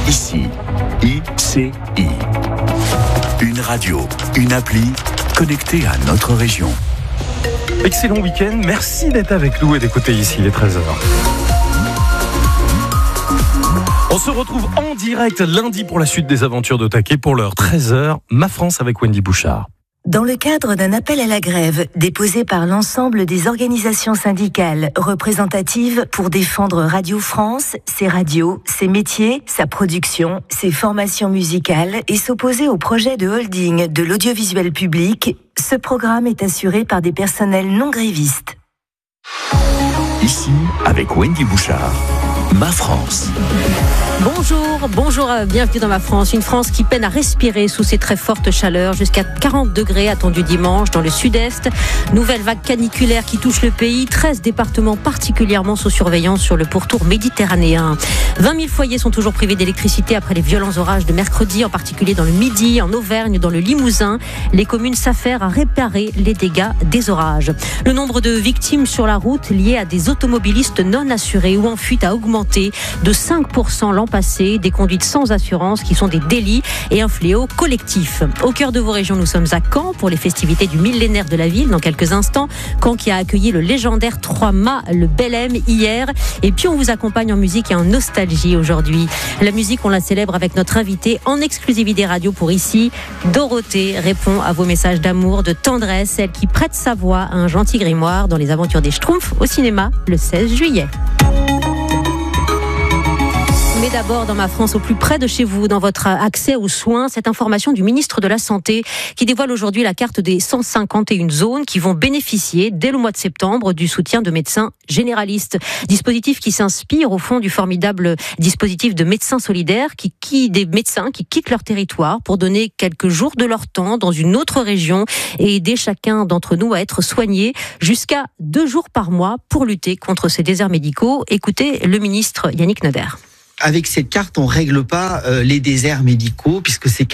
Ici, ICI. Une radio, une appli connectée à notre région. Excellent week-end, merci d'être avec nous et d'écouter ici les 13h. On se retrouve en direct lundi pour la suite des aventures de Taquet pour l'heure 13h, Ma France avec Wendy Bouchard. Dans le cadre d'un appel à la grève déposé par l'ensemble des organisations syndicales représentatives pour défendre Radio France, ses radios, ses métiers, sa production, ses formations musicales et s'opposer au projet de holding de l'audiovisuel public, ce programme est assuré par des personnels non grévistes. Ici, avec Wendy Bouchard, Ma France. Bonjour, bienvenue dans Ma France. Une France qui peine à respirer sous ces très fortes chaleurs, jusqu'à 40 degrés attendus dimanche dans le sud-est. Nouvelle vague caniculaire qui touche le pays. 13 départements particulièrement sous surveillance sur le pourtour méditerranéen. 20 000 foyers sont toujours privés d'électricité après les violents orages de mercredi, en particulier dans le Midi, en Auvergne, dans le Limousin. Les communes s'affairent à réparer les dégâts des orages. Le nombre de victimes sur la route liées à des automobilistes non assurés ou en fuite a augmenté de 5% l'an passé, des conduites sans assurance qui sont des délits et un fléau collectif. Au cœur de vos régions, nous sommes à Caen pour les festivités du millénaire de la ville dans quelques instants. Caen qui a accueilli le légendaire 3-mâts, le Belém hier. Et puis on vous accompagne en musique et en nostalgie aujourd'hui. La musique, on la célèbre avec notre invitée en exclusivité radio pour ici. Dorothée répond à vos messages d'amour, de tendresse, celle qui prête sa voix à un gentil grimoire dans les aventures des Schtroumpfs au cinéma le 16 juillet. Mais d'abord, dans Ma France, au plus près de chez vous, dans votre accès aux soins, cette information du ministre de la Santé qui dévoile aujourd'hui la carte des 151 zones qui vont bénéficier dès le mois de septembre du soutien de médecins généralistes. Dispositif qui s'inspire au fond du formidable dispositif de médecins solidaires des médecins qui quittent leur territoire pour donner quelques jours de leur temps dans une autre région et aider chacun d'entre nous à être soigné jusqu'à 2 jours par mois pour lutter contre ces déserts médicaux. Écoutez le ministre Yannick Neuder. Avec cette carte, on règle pas les déserts médicaux puisque c'est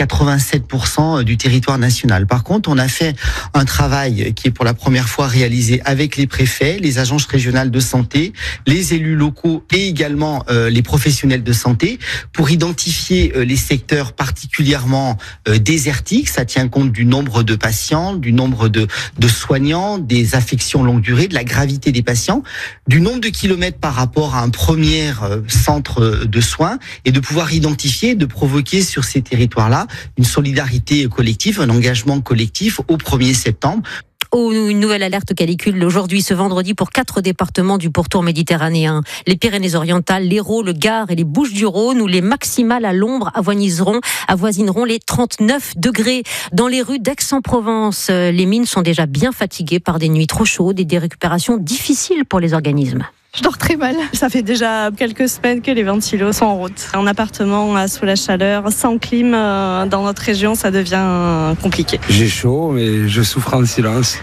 87% du territoire national. Par contre, on a fait un travail qui est pour la première fois réalisé avec les préfets, les agences régionales de santé, les élus locaux et également les professionnels de santé pour identifier les secteurs particulièrement désertiques. Ça tient compte du nombre de patients, du nombre de soignants, des affections longue durée, de la gravité des patients, du nombre de kilomètres par rapport à un premier centre de soins et de pouvoir identifier, de provoquer sur ces territoires-là une solidarité collective, un engagement collectif au 1er septembre. Une nouvelle alerte canicule aujourd'hui, ce vendredi, pour 4 départements du pourtour méditerranéen. Les Pyrénées-Orientales, l'Hérault, le Gard et les Bouches-du-Rhône, où les maximales à l'ombre avoisineront les 39 degrés. Dans les rues d'Aix-en-Provence, les mines sont déjà bien fatiguées par des nuits trop chaudes et des récupérations difficiles pour les organismes. Je dors très mal. Ça fait déjà quelques semaines que les ventilos sont en route. Un appartement sous la chaleur, sans clim, dans notre région, ça devient compliqué. J'ai chaud, mais je souffre en silence.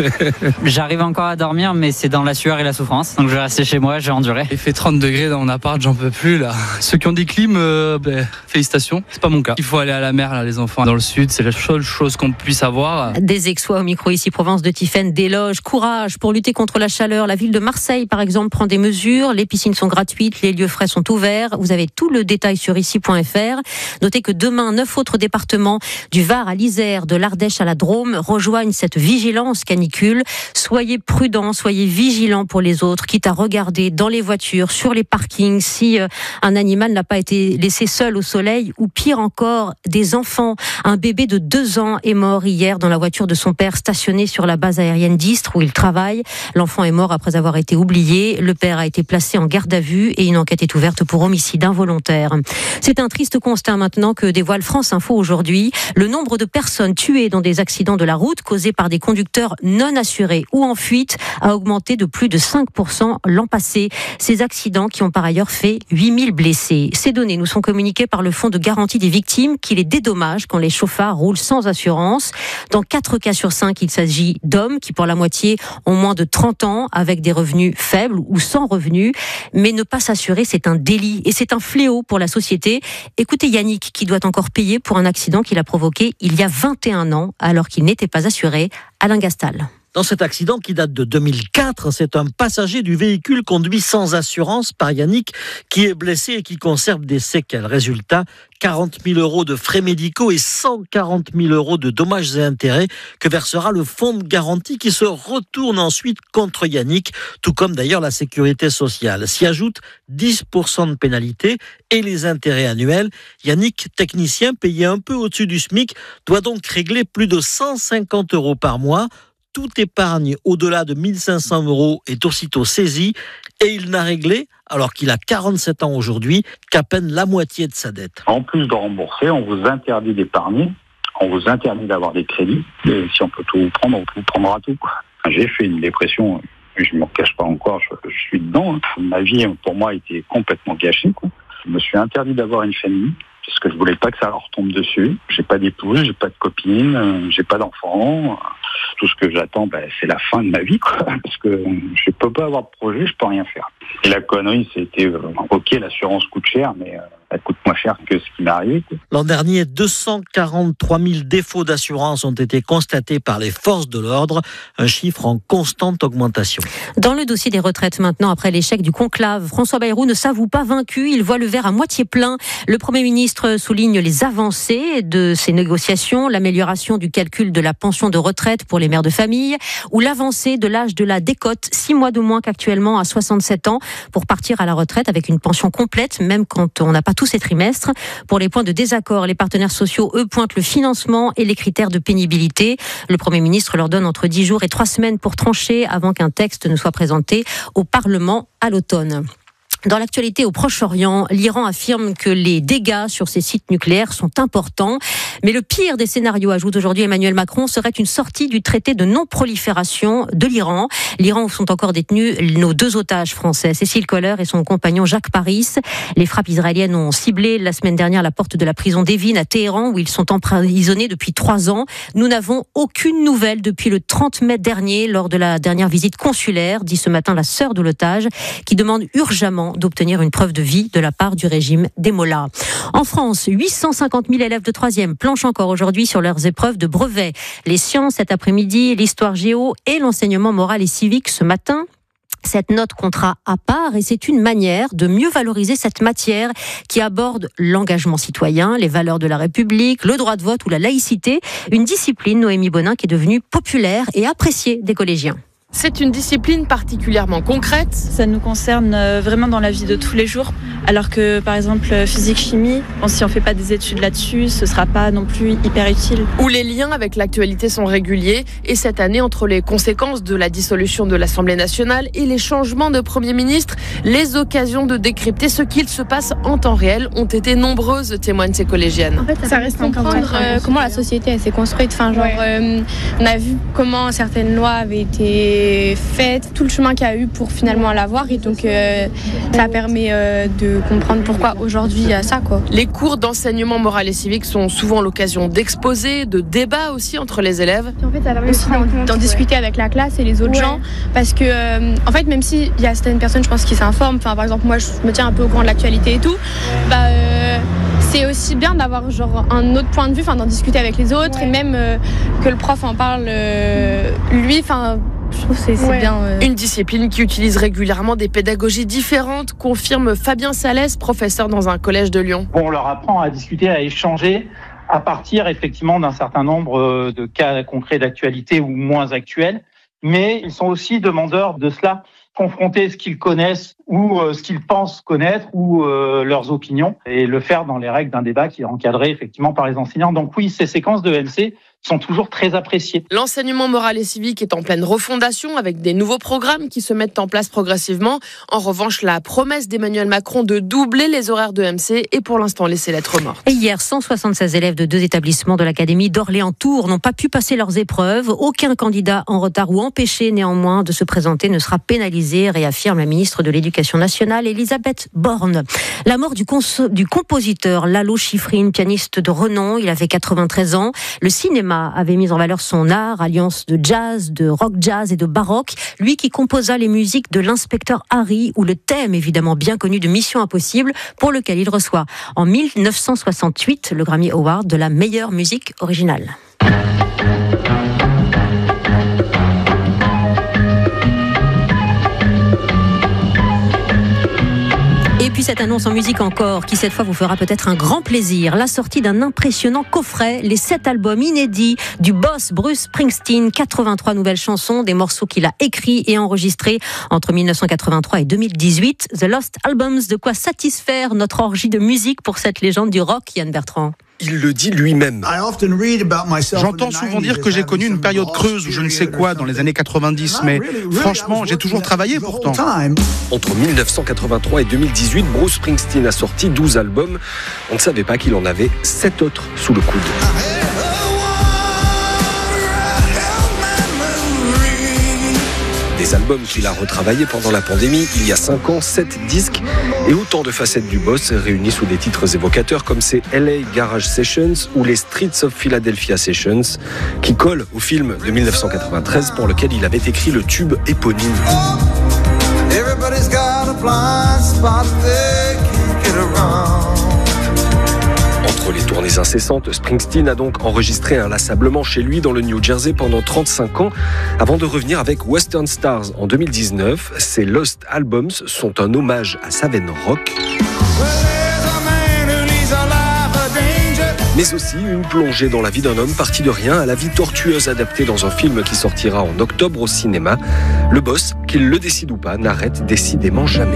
J'arrive encore à dormir, mais c'est dans la sueur et la souffrance. Donc je vais rester chez moi, j'ai enduré. Il fait 30 degrés dans mon appart, j'en peux plus là. Ceux qui ont des clims, félicitations. C'est pas mon cas. Il faut aller à la mer, là, les enfants. Dans le sud, c'est la seule chose qu'on puisse avoir. Des Aixois au micro ici, Provence de Tiphaine, déloge courage pour lutter contre la chaleur. La ville de Marseille, par exemple, prend des mesures. Les piscines sont gratuites, les lieux frais sont ouverts. Vous avez tout le détail sur ici.fr. Notez que demain, 9 autres départements, du Var à l'Isère, de l'Ardèche à la Drôme, rejoignent cette vigilance canicule. Soyez prudents, soyez vigilants pour les autres, quitte à regarder dans les voitures, sur les parkings, si un animal n'a pas été laissé seul au soleil, ou pire encore, des enfants. Un bébé de 2 ans est mort hier dans la voiture de son père stationné sur la base aérienne d'Istres où il travaille. L'enfant est mort après avoir été oublié. Le père a été placé en garde à vue et une enquête est ouverte pour homicide involontaire. C'est un triste constat maintenant que dévoile France Info aujourd'hui. Le nombre de personnes tuées dans des accidents de la route causés par des conducteurs non assurés ou en fuite a augmenté de plus de 5% l'an passé. Ces accidents qui ont par ailleurs fait 8000 blessés. Ces données nous sont communiquées par le Fonds de garantie des victimes qui les dédommage quand les chauffards roulent sans assurance. Dans 4 cas sur 5, il s'agit d'hommes qui pour la moitié ont moins de 30 ans avec des revenus faibles ou sans revenus. Mais ne pas s'assurer, c'est un délit et c'est un fléau pour la société. Écoutez Yannick qui doit encore payer pour un accident qu'il a provoqué il y a 21 ans alors qu'il n'était pas assuré. Alain Gastal. Dans cet accident qui date de 2004, c'est un passager du véhicule conduit sans assurance par Yannick qui est blessé et qui conserve des séquelles. Résultat, 40 000 € de frais médicaux et 140 000 € de dommages et intérêts que versera le fonds de garantie qui se retourne ensuite contre Yannick, tout comme d'ailleurs la sécurité sociale. S'y ajoute 10% de pénalité et les intérêts annuels. Yannick, technicien payé un peu au-dessus du SMIC, doit donc régler plus de 150 € par mois. Toute épargne au-delà de 1 500 € est aussitôt saisie et il n'a réglé, alors qu'il a 47 ans aujourd'hui, qu'à peine la moitié de sa dette. En plus de rembourser, on vous interdit d'épargner, on vous interdit d'avoir des crédits. Et si on peut tout vous prendre, on vous prendra tout. J'ai fait une dépression, je ne m'en cache pas encore, je suis dedans. Ma vie, pour moi, a été complètement gâchée. Je me suis interdit d'avoir une famille, parce que je voulais pas que ça leur tombe dessus. J'ai pas d'épouse, j'ai pas de copine, j'ai pas d'enfant. Tout ce que j'attends, c'est la fin de ma vie, parce que je peux pas avoir de projet, je peux rien faire. Et la connerie, c'était, ok, l'assurance coûte cher, mais elle coûte moins cher que ce qui m'est arrivé. L'an dernier, 243 000 défauts d'assurance ont été constatés par les forces de l'ordre, un chiffre en constante augmentation. Dans le dossier des retraites maintenant, après l'échec du conclave, François Bayrou ne s'avoue pas vaincu, il voit le verre à moitié plein. Le Premier ministre souligne les avancées de ces négociations, l'amélioration du calcul de la pension de retraite pour les mères de famille, ou l'avancée de l'âge de la décote, 6 mois de moins qu'actuellement à 67 ans, pour partir à la retraite avec une pension complète, même quand on n'a pas tous ces trimestres. Pour les points de désaccord, les partenaires sociaux, eux, pointent le financement et les critères de pénibilité. Le Premier ministre leur donne entre 10 jours et 3 semaines pour trancher avant qu'un texte ne soit présenté au Parlement à l'automne. Dans l'actualité au Proche-Orient, l'Iran affirme que les dégâts sur ses sites nucléaires sont importants. Mais le pire des scénarios, ajoute aujourd'hui Emmanuel Macron, serait une sortie du traité de non-prolifération de l'Iran. L'Iran où sont encore détenus nos 2 otages français, Cécile Kohler et son compagnon Jacques Paris. Les frappes israéliennes ont ciblé la semaine dernière la porte de la prison d'Evin à Téhéran, où ils sont emprisonnés depuis 3 ans. Nous n'avons aucune nouvelle depuis le 30 mai dernier, lors de la dernière visite consulaire, dit ce matin la sœur de l'otage, qui demande urgemment d'obtenir une preuve de vie de la part du régime des Mollahs. En France, 850 000 élèves de 3e planchent encore aujourd'hui sur leurs épreuves de brevet. Les sciences cet après-midi, l'histoire géo et l'enseignement moral et civique ce matin. Cette note comptera à part et c'est une manière de mieux valoriser cette matière qui aborde l'engagement citoyen, les valeurs de la République, le droit de vote ou la laïcité. Une discipline, Noémie Bonin, qui est devenue populaire et appréciée des collégiens. C'est une discipline particulièrement concrète. Ça nous concerne vraiment dans la vie de tous les jours. Alors que par exemple physique-chimie, si on ne fait pas des études là-dessus, ce ne sera pas non plus hyper utile. Où les liens avec l'actualité sont réguliers. Et cette année, entre les conséquences de la dissolution de l'Assemblée nationale et les changements de Premier ministre, les occasions de décrypter ce qu'il se passe en temps réel ont été nombreuses, témoignent ces collégiennes. En fait, ça reste comprendre comment la société s'est construite. On a vu comment certaines lois avaient été faites, tout le chemin qu'il y a eu pour finalement l'avoir, et donc ça permet de comprendre pourquoi aujourd'hui il y a ça, quoi. Les cours d'enseignement moral et civique sont souvent l'occasion d'exposer, de débats aussi entre les élèves. En fait, ça permet aussi d'en discuter avec la classe et les autres gens, parce que en fait, même s'il y a certaines personnes, je pense, qui s'informent, par exemple moi je me tiens un peu au courant de l'actualité et tout, c'est aussi bien d'avoir un autre point de vue, d'en discuter avec les autres, et même que le prof en parle lui, je trouve que c'est bien. Une discipline qui utilise régulièrement des pédagogies différentes, confirme Fabien Salès, professeur dans un collège de Lyon. On leur apprend à discuter, à échanger à partir effectivement d'un certain nombre de cas concrets d'actualité ou moins actuels, mais ils sont aussi demandeurs de cela, confronter ce qu'ils connaissent ou ce qu'ils pensent connaître ou leurs opinions, et le faire dans les règles d'un débat qui est encadré effectivement par les enseignants. Donc oui, ces séquences de MC sont toujours très appréciés. L'enseignement moral et civique est en pleine refondation avec des nouveaux programmes qui se mettent en place progressivement. En revanche, la promesse d'Emmanuel Macron de doubler les horaires de MC est pour l'instant laissée lettre morte. Et hier, 176 élèves de 2 établissements de l'Académie d'Orléans-Tours n'ont pas pu passer leurs épreuves. Aucun candidat en retard ou empêché néanmoins de se présenter ne sera pénalisé, réaffirme la ministre de l'Éducation nationale, Elisabeth Borne. La mort du compositeur Lalo Schifrin, pianiste de renom, il avait 93 ans. Le cinéma avait mis en valeur son art, alliance de jazz, de rock jazz et de baroque. Lui qui composa les musiques de l'Inspecteur Harry ou le thème évidemment bien connu de Mission Impossible, pour lequel il reçoit en 1968 le Grammy Award de la meilleure musique originale. puis cette annonce en musique encore, qui cette fois vous fera peut-être un grand plaisir. La sortie d'un impressionnant coffret, les 7 albums inédits du boss Bruce Springsteen, 83 nouvelles chansons, des morceaux qu'il a écrits et enregistrés entre 1983 et 2018. The Lost Albums, de quoi satisfaire notre orgie de musique pour cette légende du rock, Yann Bertrand. Il le dit lui-même. J'entends souvent dire que j'ai connu une période creuse ou je ne sais quoi dans les années 90, mais franchement, j'ai toujours travaillé pourtant. Entre 1983 et 2018, Bruce Springsteen a sorti 12 albums. On ne savait pas qu'il en avait 7 autres sous le coude. Des albums qu'il a retravaillés pendant la pandémie, il y a 5 ans, 7 disques et autant de facettes du boss réunies sous des titres évocateurs comme ces LA Garage Sessions ou les Streets of Philadelphia Sessions qui collent au film de 1993 pour lequel il avait écrit le tube éponyme. Entre les tournées incessantes, Springsteen a donc enregistré inlassablement chez lui dans le New Jersey pendant 35 ans avant de revenir avec Western Stars en 2019. Ces Lost Albums sont un hommage à sa veine rock, mais aussi une plongée dans la vie d'un homme parti de rien à la vie tortueuse adaptée dans un film qui sortira en octobre au cinéma. Le boss, qu'il le décide ou pas, n'arrête décidément jamais.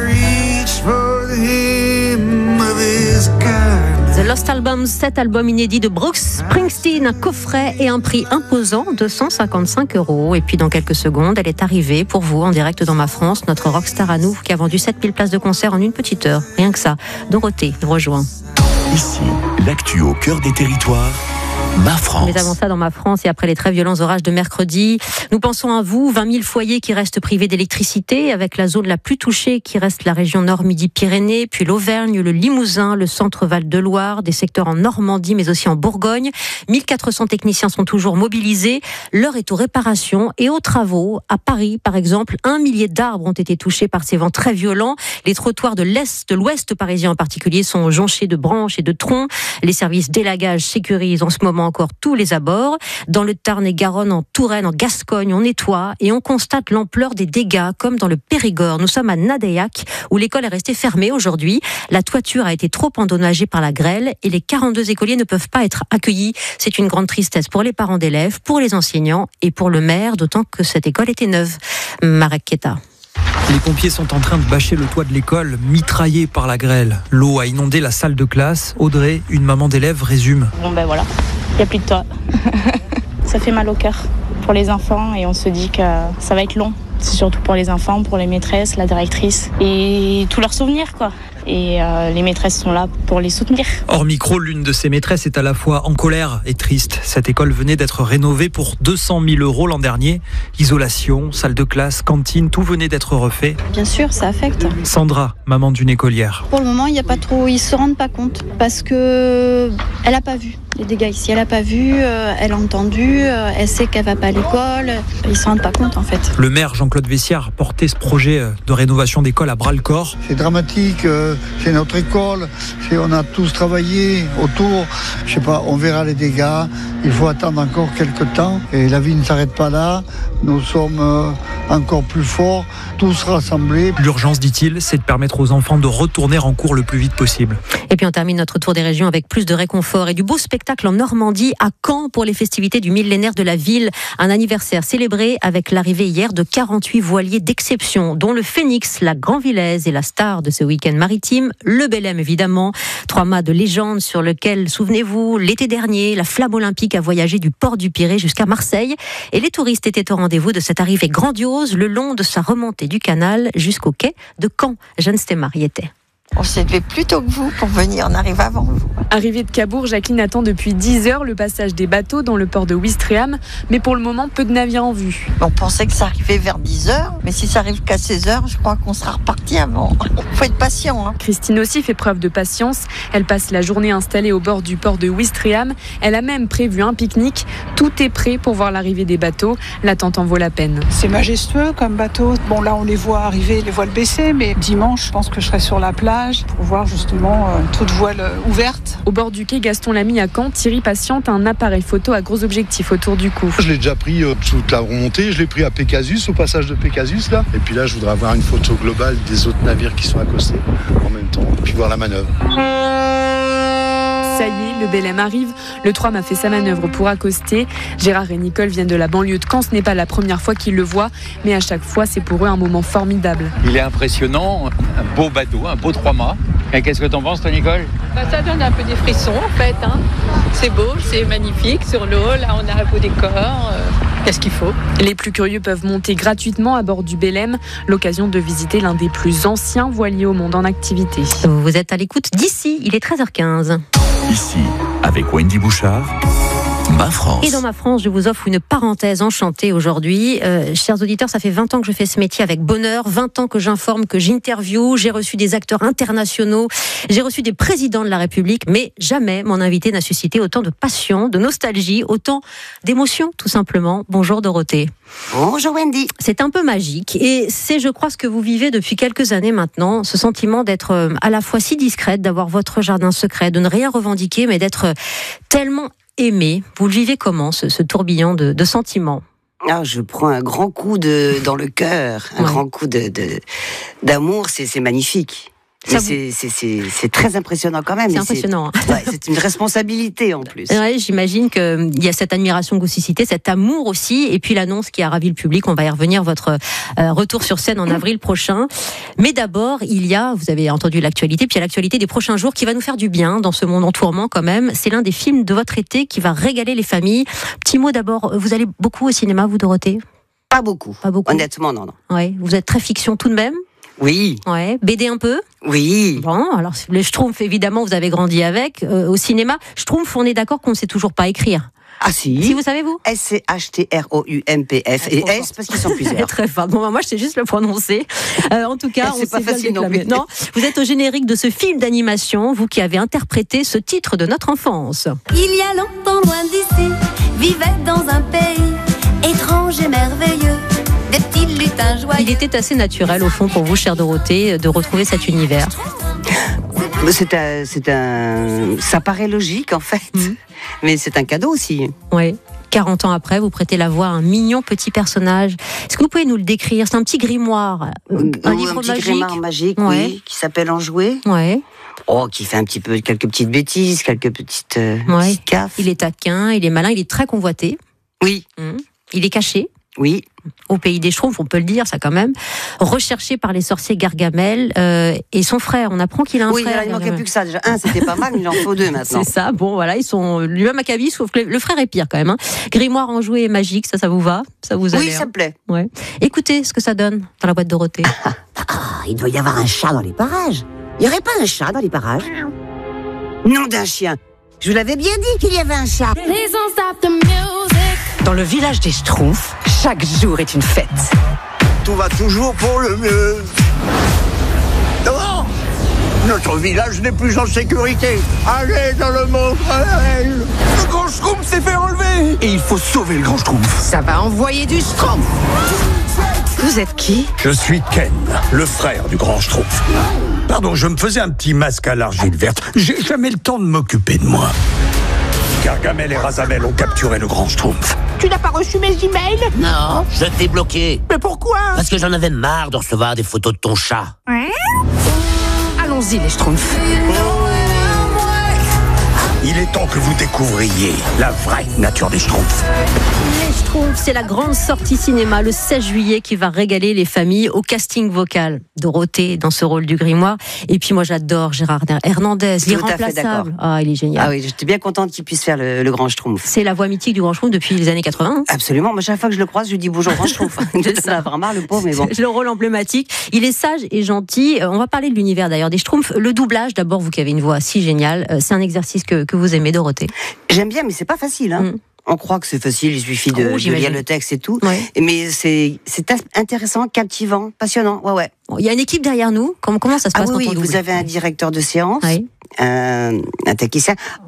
The Lost Albums, 7 albums inédits de Bruce Springsteen, un coffret et un prix imposant, 255 €. Et puis dans quelques secondes, elle est arrivée pour vous en direct dans Ma France, notre rockstar à nous qui a vendu 7000 places de concert en une petite heure. Rien que ça. Dorothée rejoint. Ici, l'actu au cœur des territoires. Ma France. Mais avant ça, dans Ma France et après les très violents orages de mercredi, nous pensons à vous, 20 000 foyers qui restent privés d'électricité, avec la zone la plus touchée qui reste la région Nord-Midi-Pyrénées, puis l'Auvergne, le Limousin, le centre Val-de-Loire, des secteurs en Normandie, mais aussi en Bourgogne. 1400 techniciens sont toujours mobilisés. L'heure est aux réparations et aux travaux. À Paris, par exemple, 1 millier d'arbres ont été touchés par ces vents très violents. Les trottoirs de l'ouest parisien en particulier sont jonchés de branches et de troncs. Les services d'élagage sécurisent en ce moment encore tous les abords. Dans le Tarn et Garonne, en Touraine, en Gascogne, on nettoie et on constate l'ampleur des dégâts, comme dans le Périgord. Nous sommes à Nadaillac, où l'école est restée fermée aujourd'hui. La toiture a été trop endommagée par la grêle et les 42 écoliers ne peuvent pas être accueillis. C'est une grande tristesse pour les parents d'élèves, pour les enseignants et pour le maire, d'autant que cette école était neuve. Marek Keta. Les pompiers sont en train de bâcher le toit de l'école, mitraillé par la grêle. L'eau a inondé la salle de classe. Audrey, une maman d'élève, résume. Bon ben voilà, il n'y a plus de toit. Ça fait mal au cœur pour les enfants et on se dit que ça va être long. C'est surtout pour les enfants, pour les maîtresses, la directrice et tous leurs souvenirs quoi. Et les maîtresses sont là pour les soutenir. Hors micro, l'une de ses maîtresses est à la fois en colère et triste. Cette école venait d'être rénovée pour 200 000 € l'an dernier. Isolation, salle de classe, cantine, tout venait d'être refait. Bien sûr, ça affecte. Sandra, maman d'une écolière. Pour le moment, il n'y a pas trop, ils se rendent pas compte parce que elle a pas vu les dégâts ici. Elle a pas vu, elle a entendu, elle sait qu'elle va pas à l'école. Ils se rendent pas compte en fait. Le maire Jean-Claude Vessiard portait ce projet de rénovation d'école à bras-le-corps. C'est dramatique. C'est notre école, on a tous travaillé autour. Je sais pas, on verra les dégâts. Il faut attendre encore quelques temps. Et la vie ne s'arrête pas là. Nous sommes encore plus forts, tous rassemblés. L'urgence, dit-il, c'est de permettre aux enfants de retourner en cours le plus vite possible. Et puis on termine notre tour des régions avec plus de réconfort et du beau spectacle en Normandie, à Caen, pour les festivités du millénaire de la ville. Un anniversaire célébré avec l'arrivée hier de 48 voiliers d'exception, dont le Phénix, la Grand-Villaise et la star de ce week-end maritime, le Belém évidemment. 3 mâts de légende sur lequel, souvenez-vous, l'été dernier, la flamme olympique a voyagé du port du Pirée jusqu'à Marseille. Et les touristes étaient au rendez-vous de cette arrivée grandiose le long de sa remontée du canal jusqu'au quai de Caen. Jeanne Stémar y était. On s'est levé plus tôt que vous pour venir, on arrive avant vous. Arrivée de Cabourg, Jacqueline attend depuis 10 heures le passage des bateaux dans le port de Ouistreham, mais pour le moment, peu de navires en vue. On pensait que ça arrivait vers 10 heures, mais si ça arrive qu'à 16 heures, je crois qu'on sera reparti avant. Il faut être patient. Hein. Christine aussi fait preuve de patience. Elle passe la journée installée au bord du port de Ouistreham. Elle a même prévu un pique-nique. Tout est prêt pour voir l'arrivée des bateaux. L'attente en vaut la peine. C'est majestueux comme bateau. Bon, là, on les voit arriver, les voiles baissées, mais dimanche, je pense que je serai sur la plage. éclairage pour voir justement toute voile ouverte. Au bord du quai Gaston Lamy à Caen, Thierry patiente un appareil photo à gros objectifs autour du cou. Je l'ai déjà pris toute la remontée, je l'ai pris à Pégasus, au passage de Pégasus là. Et puis là, je voudrais avoir une photo globale des autres navires qui sont accostés en même temps, et puis voir la manœuvre. Ça y est, le Belém arrive. Le 3 m'a fait sa manœuvre pour accoster. Gérard et Nicole viennent de la banlieue de Caen. Ce n'est pas la première fois qu'ils le voient, mais à chaque fois, c'est pour eux un moment formidable. Il est impressionnant, un beau bateau, un beau 3 mâts. Et qu'est-ce que t'en penses, toi, Nicole ? Ça donne un peu des frissons, en fait. C'est beau, c'est magnifique sur l'eau. Là, on a un beau décor. Qu'est-ce qu'il faut ? Les plus curieux peuvent monter gratuitement à bord du Belém, l'occasion de visiter l'un des plus anciens voiliers au monde en activité. Vous êtes à l'écoute d'ici, il est 13h15. Ici, avec Wendy Bouchard, Ma France. Et dans Ma France, je vous offre une parenthèse enchantée aujourd'hui. Chers auditeurs, ça fait 20 ans que je fais ce métier avec bonheur, 20 ans que j'informe, que j'interviewe. J'ai reçu des acteurs internationaux, j'ai reçu des présidents de la République, mais jamais mon invité n'a suscité autant de passion, de nostalgie, autant d'émotions, tout simplement. Bonjour Dorothée. Bonjour Wendy. C'est un peu magique et c'est, je crois, ce que vous vivez depuis quelques années maintenant, ce sentiment d'être à la fois si discrète, d'avoir votre jardin secret, de ne rien revendiquer, mais d'être tellement aimé. Vous le vivez comment, ce tourbillon de sentiments ? Je prends un grand coup dans le cœur, un grand coup d'amour, c'est magnifique. C'est très impressionnant quand même. C'est impressionnant. C'est une responsabilité en plus. Ouais, j'imagine qu'il y a cette admiration que vous citez, cet amour aussi, et puis l'annonce qui a ravi le public. On va y revenir, votre retour sur scène en avril prochain. Mais d'abord, vous avez entendu l'actualité, puis il y a l'actualité des prochains jours qui va nous faire du bien dans ce monde en tourment quand même. C'est l'un des films de votre été qui va régaler les familles. Petit mot d'abord, vous allez beaucoup au cinéma, vous Dorothée ? Pas beaucoup. Honnêtement, non. Ouais, vous êtes très fiction tout de même ? Oui. Ouais. BD un peu ? Oui. Bon, alors les Schtroumpfs, évidemment, vous avez grandi avec. Au cinéma, Schtroumpf, on est d'accord qu'on ne sait toujours pas écrire. Ah si. Si, vous savez, vous ? SCHTROUMPF. Et S parce qu'ils sont plusieurs. Très fort. Bon, moi, je sais juste le prononcer. En tout cas, c'est pas facile non plus. Non, vous êtes au générique de ce film d'animation, vous qui avez interprété ce titre de notre enfance. Il y a longtemps, loin d'ici, vivait dans un pays étrange et merveilleux. Il était assez naturel, au fond, pour vous, chère Dorothée, de retrouver cet univers. Ça paraît logique, en fait. Mais c'est un cadeau aussi. Oui. 40 ans après, vous prêtez la voix à un mignon petit personnage. Est-ce que vous pouvez nous le décrire ? C'est un petit grimoire, un livre magique. Un petit grimoire magique, oui, qui s'appelle Enjoué. Ouais. Qui fait quelques petites bêtises, quelques petites gaffes. Il est taquin, il est malin, il est très convoité. Oui. Il est caché. Oui. Au pays des Schtroumpfs, on peut le dire, ça quand même. Recherché par les sorciers Gargamel et son frère. On apprend qu'il a un frère. Oui, il ne manquait plus que ça. Déjà, c'était pas mal, mais il en faut 2 maintenant. C'est ça. Bon, voilà, ils sont lui-même à cabine, sauf que le frère est pire quand même. Grimoire enjoué et magique, ça vous va ? Ça vous a Oui, ça me plaît. Ouais. Écoutez ce que ça donne dans la boîte Dorothée. Il doit y avoir un chat dans les parages. Il n'y aurait pas un chat dans les parages ? Nom d'un chien. Je vous l'avais bien dit qu'il y avait un chat. Dans le village des Schtroumpfs, chaque jour est une fête. Tout va toujours pour le mieux. Non, notre village n'est plus en sécurité. Allez dans le monde réel. Le grand Schtroumpf s'est fait enlever. Et il faut sauver le grand Schtroumpf. Ça va envoyer du Schtroumpf. Vous êtes qui ? Je suis Ken, le frère du grand Schtroumpf. Pardon, je me faisais un petit masque à l'argile verte. J'ai jamais le temps de m'occuper de moi. Gargamel et Razamel ont capturé le grand Schtroumpf. Tu n'as pas reçu mes emails ? Non, je t'ai bloqué. Mais pourquoi ? Parce que j'en avais marre de recevoir des photos de ton chat. Allons-y les Schtroumpfs. Il est temps que vous découvriez la vraie nature des Schtroumpfs. Les Schtroumpfs, c'est la grande sortie cinéma le 16 juillet qui va régaler les familles au casting vocal. Dorothée dans ce rôle du grimoire. Et puis moi j'adore Gérard Hernandez, l'irremplaçable. Il est génial. Ah oui, j'étais bien contente qu'il puisse faire le grand Schtroumpf. C'est la voix mythique du grand Schtroumpf depuis les années 80. Absolument, moi chaque fois que je le croise, je lui dis bonjour grand Schtroumpf. Ça va vraiment le pauvre, mais bon. C'est le rôle emblématique. Il est sage et gentil. On va parler de l'univers d'ailleurs des Schtroumpfs. Le doublage, d'abord vous qui avez une voix si géniale, c'est un exercice que vous aimez, Dorothée. J'aime bien, mais c'est pas facile. On croit que c'est facile, il suffit de lire le texte et tout. Ouais. Mais c'est intéressant, captivant, passionnant. Ouais. Il y a une équipe derrière nous. Comment ça se passe quand on double ? Vous avez un directeur de séance, un technicien.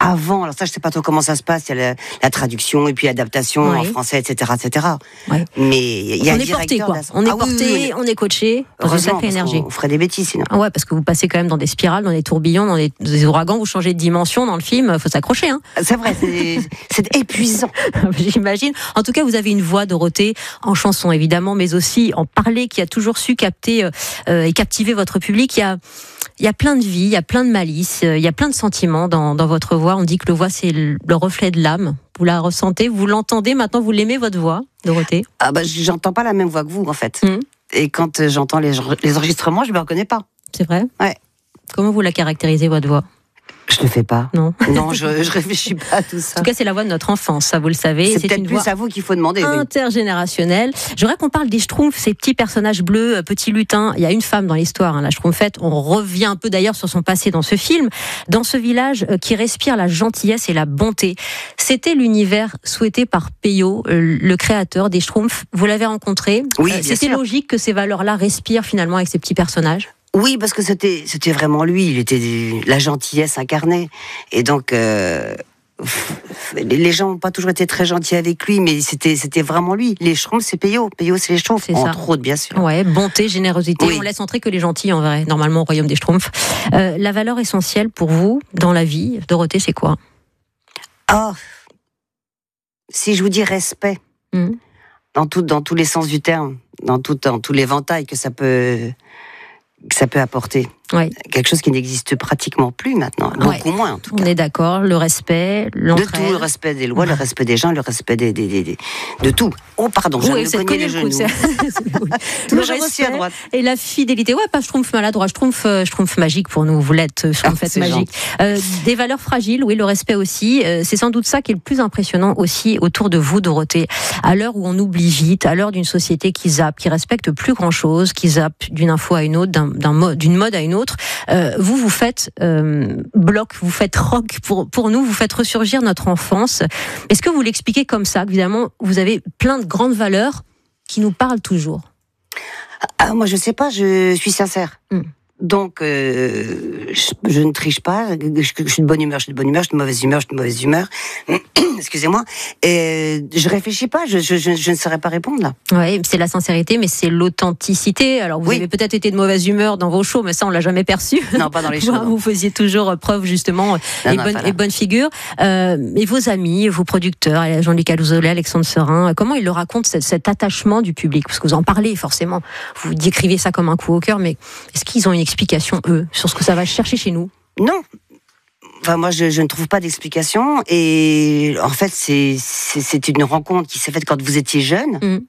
avant, alors ça je sais pas trop comment ça se passe, il y a la traduction et puis l'adaptation en français, etc. Ouais. Mais il y a on est porté quoi. On est porté, on est coaché. Heureusement, sacrée énergie. on ferait des bêtises sinon. Ouais, parce que vous passez quand même dans des spirales, dans des tourbillons, dans des ouragans, vous changez de dimension dans le film, faut s'accrocher. Hein. C'est vrai, c'est épuisant. J'imagine. En tout cas, vous avez une voix, Dorothée, en chanson évidemment, mais aussi en parler, qui a toujours su capter et captiver votre public. Il y a plein de vie, il y a plein de malice, il y a plein de sentiments dans votre voix. On dit que le voix, c'est le reflet de l'âme. Vous la ressentez, vous l'entendez, maintenant vous l'aimez, votre voix, Dorothée? J'entends pas la même voix que vous, en fait. Et quand j'entends les enregistrements, je me reconnais pas. C'est vrai? Ouais. Comment vous la caractérisez, votre voix? Je le fais pas. Non. Non, je réfléchis pas à tout ça. En tout cas, c'est la voix de notre enfance, ça vous le savez. C'est peut-être plus à vous qu'il faut demander. Intergénérationnelle. Je voudrais qu'on parle des Schtroumpfs, ces petits personnages bleus, petits lutins. Il y a une femme dans l'histoire, la Schtroumpfette. On revient un peu d'ailleurs sur son passé dans ce film. Dans ce village qui respire la gentillesse et la bonté. C'était l'univers souhaité par Peyo, le créateur des Schtroumpfs. Vous l'avez rencontré. Oui, c'était logique que ces valeurs-là respirent finalement avec ces petits personnages. Oui, parce que c'était vraiment lui. Il était la gentillesse incarnée. Et donc, les gens n'ont pas toujours été très gentils avec lui, mais c'était vraiment lui. Les Schtroumpfs, c'est Peyo. Peyo, c'est les Schtroumpfs, entre autres, bien sûr. Ouais, bonté, générosité. Oui. On laisse entrer que les gentils, en vrai, normalement, au royaume des Schtroumpfs. La valeur essentielle pour vous, dans la vie, Dorothée, c'est quoi? Si je vous dis respect, dans tous les sens du terme, dans tout l'éventail que ça peut apporter. Ouais. Quelque chose qui n'existe pratiquement plus maintenant, beaucoup moins en tout cas. On est d'accord, le respect, l'entraide. De tout, le respect des lois, le respect des gens, le respect de tout. Oh pardon, je me cognais les genoux. Le respect à droite. Et la fidélité, pas Schtroumpf maladroit, Schtroumpf magique pour nous, vous l'êtes, Schtroumpfette magique. Des valeurs fragiles, oui, le respect aussi, c'est sans doute ça qui est le plus impressionnant aussi autour de vous, Dorothée. À l'heure où on oublie vite, à l'heure d'une société qui zappe, qui respecte plus grand chose, qui zappe d'une info à une autre, d'une mode à une autre, vous faites bloc, vous faites rock pour nous, vous faites ressurgir notre enfance. Est-ce que vous l'expliquez comme ça, évidemment, vous avez plein de grandes valeurs qui nous parlent toujours? Moi, je sais pas, je suis sincère. Donc, je ne triche pas, je suis de bonne humeur, je suis de bonne humeur, je suis de mauvaise humeur, je suis de mauvaise humeur. Excusez-moi. Et je réfléchis pas, je ne saurais pas répondre là. Oui, c'est la sincérité, mais c'est l'authenticité. Alors, vous avez peut-être été de mauvaise humeur dans vos shows, mais ça, on l'a jamais perçu. Non, pas dans les shows. Vous faisiez toujours preuve, justement, et bonne figure. Et vos amis, vos producteurs, Jean-Luc Alouzolet, Alexandre Serin, comment ils le racontent, cet attachement du public? Parce que vous en parlez, forcément. Vous décrivez ça comme un coup au cœur, mais est-ce qu'ils ont une explication, eux, sur ce que ça va chercher chez nous? Non. Enfin, moi, je ne trouve pas d'explication. Et en fait, c'est une rencontre qui s'est faite quand vous étiez jeune.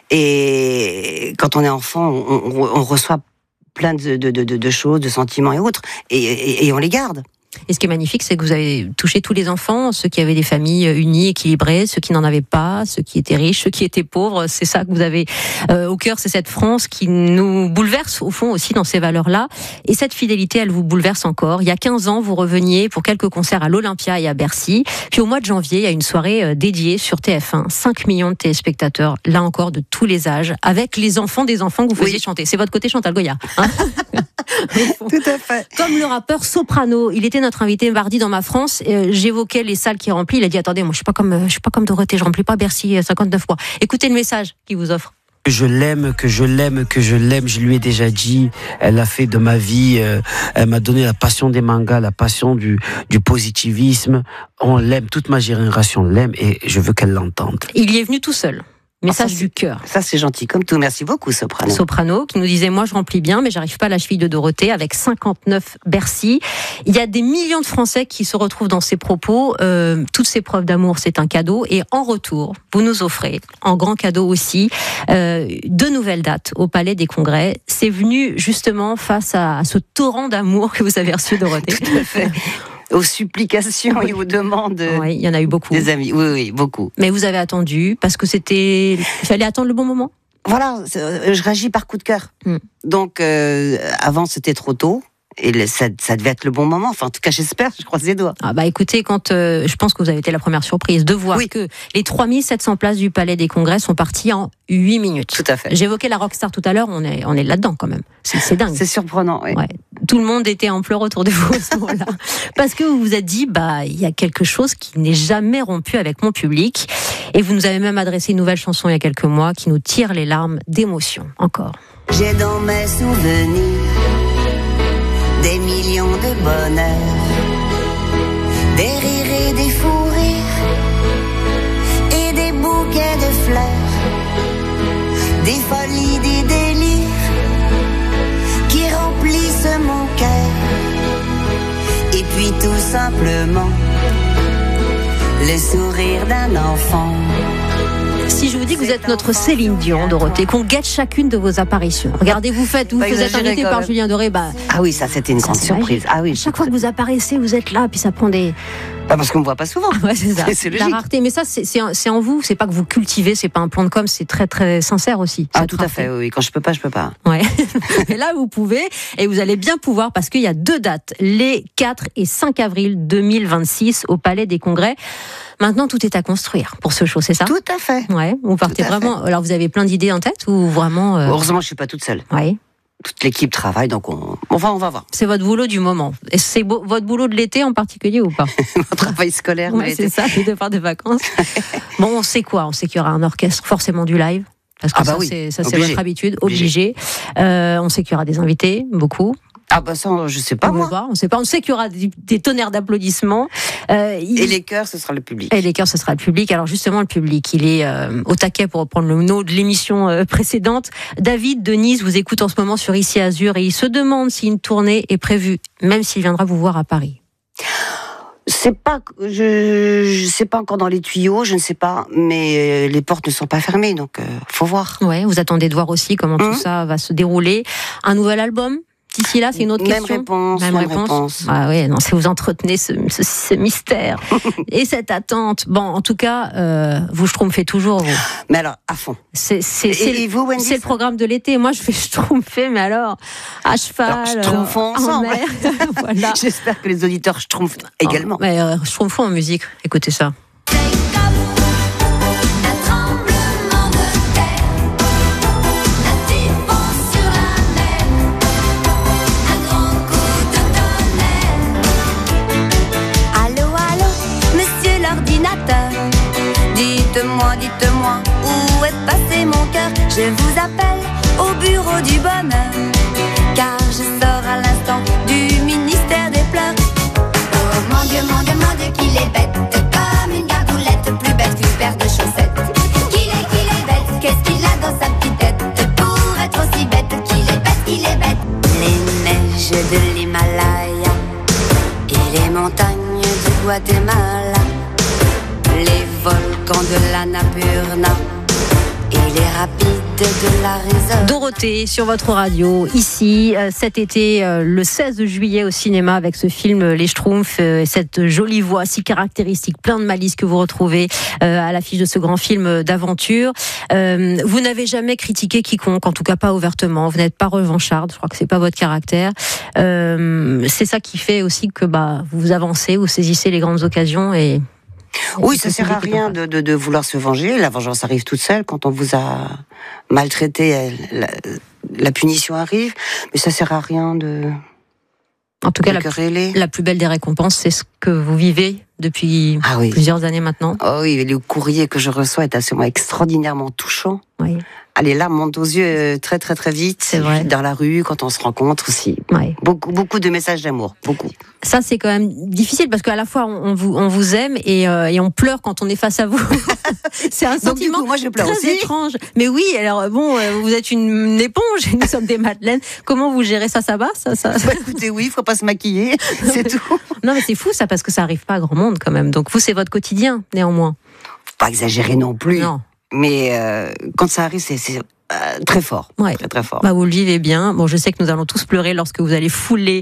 Et quand on est enfant, on reçoit plein de choses, de sentiments et autres. Et on les garde. Et ce qui est magnifique, c'est que vous avez touché tous les enfants, ceux qui avaient des familles unies, équilibrées, ceux qui n'en avaient pas, ceux qui étaient riches, ceux qui étaient pauvres. C'est ça que vous avez au cœur, c'est cette France qui nous bouleverse au fond aussi dans ces valeurs-là. Et cette fidélité, elle vous bouleverse encore. Il y a 15 ans, vous reveniez pour quelques concerts à l'Olympia et à Bercy. Puis au mois de janvier, il y a une soirée dédiée sur TF1. 5 millions de téléspectateurs, là encore de tous les âges, avec les enfants des enfants que vous faisiez chanter. C'est votre côté Chantal Goya. Hein. Tout à fait. Comme le rappeur Soprano, il était notre invité mardi dans Ma France. J'évoquais les salles qui remplissent. Il a dit attendez, moi je suis pas comme Dorothée, je remplis pas Bercy 59 fois. Écoutez le message qu'il vous offre. Je l'aime, que je l'aime, je lui ai déjà dit. Elle a fait de ma vie, elle m'a donné la passion des mangas, la passion du positivisme. On l'aime, toute ma génération l'aime et je veux qu'elle l'entende. Il y est venu tout seul. Message du cœur. Ça, c'est gentil comme tout. Merci beaucoup, Soprano. Soprano, qui nous disait, moi, je remplis bien, mais j'arrive pas à la cheville de Dorothée, avec 59 Bercy. Il y a des millions de Français qui se retrouvent dans ces propos. Toutes ces preuves d'amour, c'est un cadeau. Et en retour, vous nous offrez, en grand cadeau aussi, 2 nouvelles dates au Palais des Congrès. C'est venu justement face à ce torrent d'amour que vous avez reçu, Dorothée. Tout à fait. Aux supplications et aux demandes. Oui, il y en a eu beaucoup. Des amis, oui, beaucoup. Mais vous avez attendu parce que il fallait attendre le bon moment. Voilà, je réagis par coup de cœur. Donc, avant, c'était trop tôt. Et ça devait être le bon moment. Enfin, en tout cas, j'espère, je croise les doigts. Ah bah écoutez, je pense que vous avez été la première surprise de voir que les 3700 places du Palais des Congrès sont parties en 8 minutes. Tout à fait. J'évoquais la Rockstar tout à l'heure, on est là-dedans quand même. C'est dingue. C'est surprenant, oui. Ouais. Tout le monde était en pleurs autour de vous à ce moment-là. Parce que vous vous êtes dit, il y a quelque chose qui n'est jamais rompu avec mon public. Et vous nous avez même adressé une nouvelle chanson il y a quelques mois qui nous tire les larmes d'émotion. Encore. J'ai dans mes souvenirs des millions de bonheurs, des rires et des fous rires, et des bouquets de fleurs, des folies, des délires, qui remplissent mon cœur. Et puis tout simplement, le sourire d'un enfant. Si je vous dis que vous êtes notre Céline Dion, Dorothée, qu'on guette chacune de vos apparitions. Regardez, vous êtes invité par Julien Doré. Ah oui, ça c'était une grande surprise. Ah oui. Chaque fois que vous apparaissez, vous êtes là, puis ça prend des... parce qu'on me voit pas souvent. Ouais, c'est ça. C'est logique. La rareté, mais ça c'est en vous. C'est pas que vous cultivez, c'est pas un plan de com, c'est très très sincère aussi. Ah tout à fait. Oui, quand je peux pas, je peux pas. Ouais. Et là vous pouvez, et vous allez bien pouvoir parce qu'il y a 2 dates, les 4 et 5 avril 2026 au Palais des Congrès. Maintenant, tout est à construire pour ce show, c'est ça ? Tout à fait. Ouais. Vous partez vraiment. Alors, vous avez plein d'idées en tête ou vraiment Heureusement, je suis pas toute seule. Oui. Toute l'équipe travaille, donc on va voir. C'est votre boulot du moment. Et c'est votre boulot de l'été en particulier ou pas ? Mon travail scolaire. Ouais, c'est ça, les devoirs de vacances. Bon, on sait quoi ? On sait qu'il y aura un orchestre, forcément du live. Parce que c'est votre habitude, obligé. On sait qu'il y aura des invités, beaucoup. Ah bah ça, je sais pas moi. On sait pas. On sait qu'il y aura des tonnerres d'applaudissements. Et les chœurs, ce sera le public. Et les chœurs, ce sera le public. Alors justement, le public, il est au taquet pour reprendre le nom de l'émission précédente. David de Nice vous écoute en ce moment sur Ici Azur et il se demande si une tournée est prévue, même s'il viendra vous voir à Paris. C'est pas encore dans les tuyaux, je ne sais pas, mais les portes ne sont pas fermées, donc faut voir. Ouais, vous attendez de voir aussi comment tout ça va se dérouler. Un nouvel album ? D'ici là, c'est une autre question. Même réponse. Ah oui, non, si vous entretenez ce mystère et cette attente. Bon, en tout cas, vous schtroumpfez toujours, vous. Mais alors, à fond. Et vous, Wendy, c'est le programme de l'été. Moi, je fais schtroumpfer, mais alors, à cheval. Schtroumpfons ensemble. Voilà. J'espère que les auditeurs schtroumpfent également. Mais schtroumpfons en musique. Écoutez ça. Dites-moi, où est passé mon cœur? Je vous appelle au bureau du bonheur, car je sors à l'instant du ministère des pleurs. Oh mon Dieu, qu'il est bête, comme une gargoulette, plus bête qu'une paire de chaussettes. Qu'il est bête, qu'est-ce qu'il a dans sa petite tête, pour être aussi bête, qu'il est bête. Les neiges de l'Himalaya et les montagnes du Guatemala, les volcans de l'Annapurna et les rapides de l'Arizona. Dorothée sur votre radio, ici, cet été, le 16 juillet au cinéma avec ce film Les Schtroumpfs, cette jolie voix si caractéristique, plein de malice que vous retrouvez à l'affiche de ce grand film d'aventure. Vous n'avez jamais critiqué quiconque, en tout cas pas ouvertement, vous n'êtes pas revancharde, je crois que c'est pas votre caractère. C'est ça qui fait aussi que vous avancez, vous saisissez les grandes occasions et... Oui, ça sert à rien de vouloir se venger. La vengeance arrive toute seule. Quand on vous a maltraité, la punition arrive. Mais ça sert à rien de... En tout cas, la plus belle des récompenses, c'est ce que vous vivez depuis plusieurs années maintenant. Oh oui, le courrier que je reçois est absolument extraordinairement touchant. Oui. Les larmes montent aux yeux très très très vite. C'est vrai. Dans la rue, quand on se rencontre aussi. Ouais. Beaucoup de messages d'amour, beaucoup. Ça, c'est quand même difficile parce qu'à la fois on vous aime et on pleure quand on est face à vous. C'est un sentiment donc, du coup, moi, je pleure très aussi. étrange. Mais oui, alors bon, vous êtes une éponge et nous sommes des madeleines. Comment vous gérez ça va ça Écoutez, oui, il faut pas se maquiller, c'est tout. Non, mais c'est fou ça parce que ça arrive pas à grand monde quand même. Donc vous, c'est votre quotidien néanmoins. Faut pas exagérer non plus. Non. Mais quand ça arrive, c'est très fort. Ouais. Très, très fort. Vous le vivez bien. Bon, je sais que nous allons tous pleurer lorsque vous allez fouler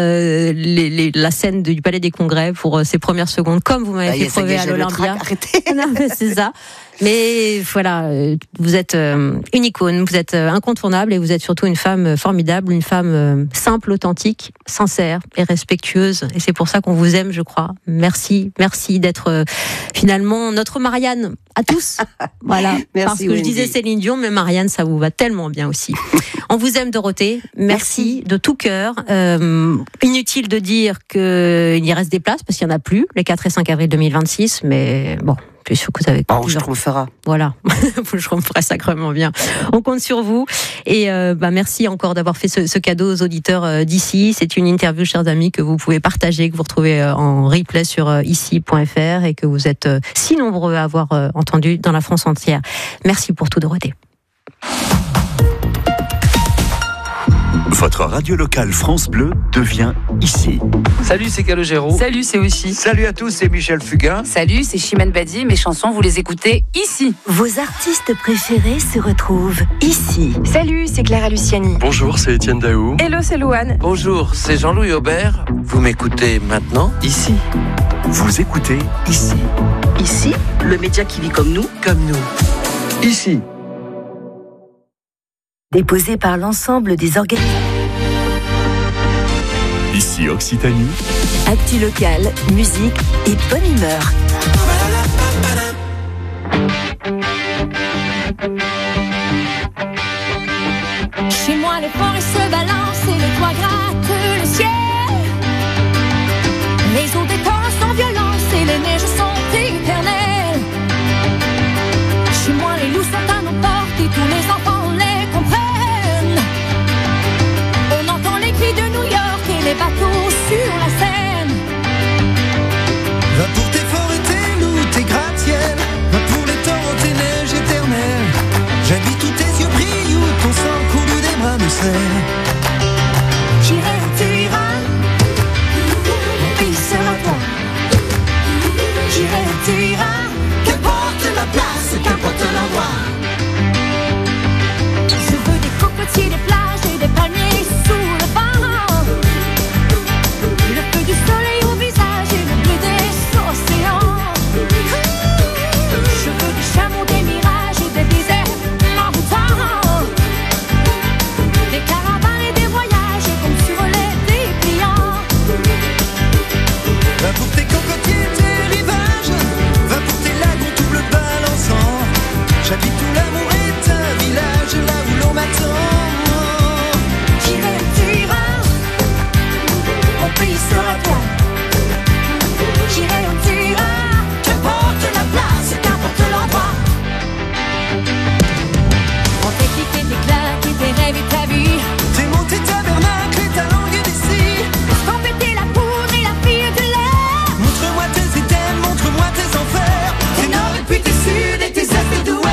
la scène du Palais des Congrès pour ces premières secondes, comme vous m'avez fait prouver à l'Olympia. Arrêtez. Non, mais c'est ça. Mais voilà, vous êtes une icône, vous êtes incontournable et vous êtes surtout une femme formidable, une femme simple, authentique, sincère et respectueuse. Et c'est pour ça qu'on vous aime, je crois. Merci d'être finalement notre Marianne à tous. Voilà. Merci, parce que Wendy. je disais Céline Dion, mais Marianne, ça vous va tellement bien aussi. On vous aime, Dorothée. Merci de tout cœur. Inutile de dire qu'il y reste des places parce qu'il n'y en a plus les 4 et 5 avril 2026, mais bon. Je suis sûr que vous avez je te refera. Voilà, je referai sacrément bien. On compte sur vous et merci encore d'avoir fait ce cadeau aux auditeurs d'ici. C'est une interview, chers amis, que vous pouvez partager, que vous retrouvez en replay sur ici.fr et que vous êtes si nombreux à avoir entendu dans la France entière. Merci pour tout, Dorothée. Votre radio locale France Bleu devient ici. Salut, c'est Calogero. Salut, c'est Aussi. Salut à tous, c'est Michel Fugain. Salut, c'est Chimène Badi. Mes chansons, vous les écoutez ici. Vos artistes préférés se retrouvent ici. Salut, c'est Clara Luciani. Bonjour, c'est Étienne Daou. Hello, c'est Louane. Bonjour, c'est Jean-Louis Aubert. Vous m'écoutez maintenant ici. Vous écoutez ici. Ici, le média qui vit comme nous. Comme nous. Ici. Déposé par l'ensemble des organismes. Ici Occitanie. Actu local, musique et bonne humeur. Chez moi, les forêts se balancent et les toits grattent le ciel. Les eaux des torrents sans violence et les neiges sont éternelles. Chez moi, les loups sont à nos portes et tous les enfants les comprennent. On entend les cris de New York et les bateaux sur la Seine. Va pour tes forêts, tes loups, tes gratte-ciel. Va pour les torrents, tes neiges éternelles. J'habite où tes yeux brillent, où ton sang coule, où des bras me serrent. J'irai où tu iras, mon pays sera toi. J'irai où tu iras, qu'importe la place, qu'importe l'endroit. Je veux des cocotiers, des plages et des palmiers sous le vent. Le feu du soleil au visage et le bleu des océans. Je veux des chameaux, des mirages et des déserts m'envoûtants. Des caravanes et des voyages comme sur les dépliants. Va pour tes cocotiers, tes rivages. Va pour tes lagons tout bleu balançant. J'habite où l'amour est un village, là où l'on m'attend. J'irai où tu iras, mon pays sera toi. J'irai où tu iras, qu'importe la place, qu'importe l'endroit. On t'éclipse tes claques et tes rêves et ta vie. Tes mots, tes tabernacles et ta langue d'ici. Sans péter la poudre et la fille de l'air. Montre-moi tes items, montre-moi tes enfers. Tes nord et puis tes sud et tes est et d'ouest.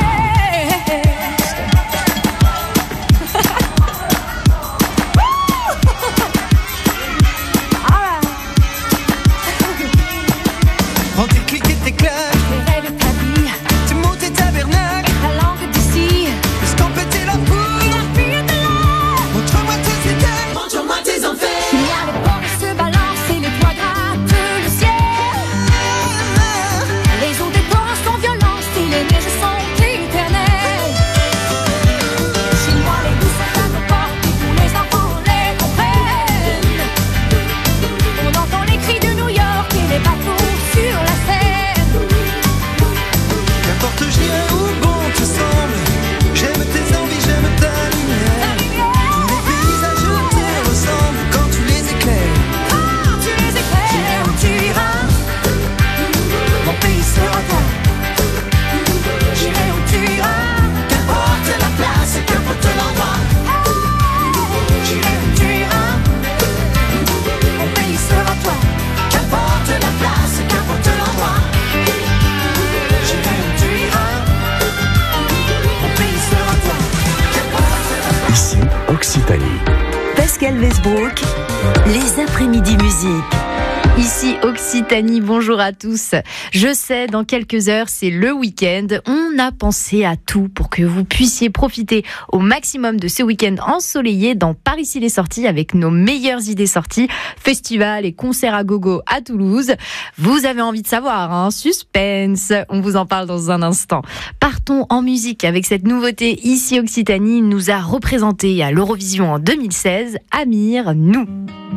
Prends tes clics et tes claques. Tes rêves et ta vie. Tes mots, tes tabernacles. Ta langue d'ici. Sans péter la poudre. Et la fille de l'air. Montre-moi tes items, montre-moi tes enfers. Il y a les forêts se balancent et les toits grattent le ciel. Les eaux des torrents sont violentes et les neiges sont éternelles. Chez moi, les loups sont à nos portes et tous les enfants les comprennent. On entend les cris de New York et les bateaux sur la Seine. Qu'importe j'irai où bon te semble. J'aime tes envies, j'aime ta lumière. Tous les paysages te ressemblent quand tu les éclaires. Tu les éclaires. J'irai où tu iras, mon pays sera toi. J'irai où tu iras, qu'importe la place, qu'importe l'endroit. J'irai où tu iras, mon pays sera toi. Qu'importe la place, qu'importe l'endroit. J'irai où tu iras, mon pays sera toi. Ici Occitanie. Pascal Westbrook, les après-midi musique. Ici Occitanie, bonjour à tous. Je sais, dans quelques heures, c'est le week-end. On a pensé à tout pour que vous puissiez profiter au maximum de ce week-end ensoleillé dans Paris s'il est sorti avec nos meilleures idées sorties, festivals et concerts à gogo à Toulouse. Vous avez envie de savoir, hein? Suspense, on vous en parle dans un instant. Partons en musique avec cette nouveauté. Ici Occitanie nous a représenté à l'Eurovision en 2016. Amir, nous.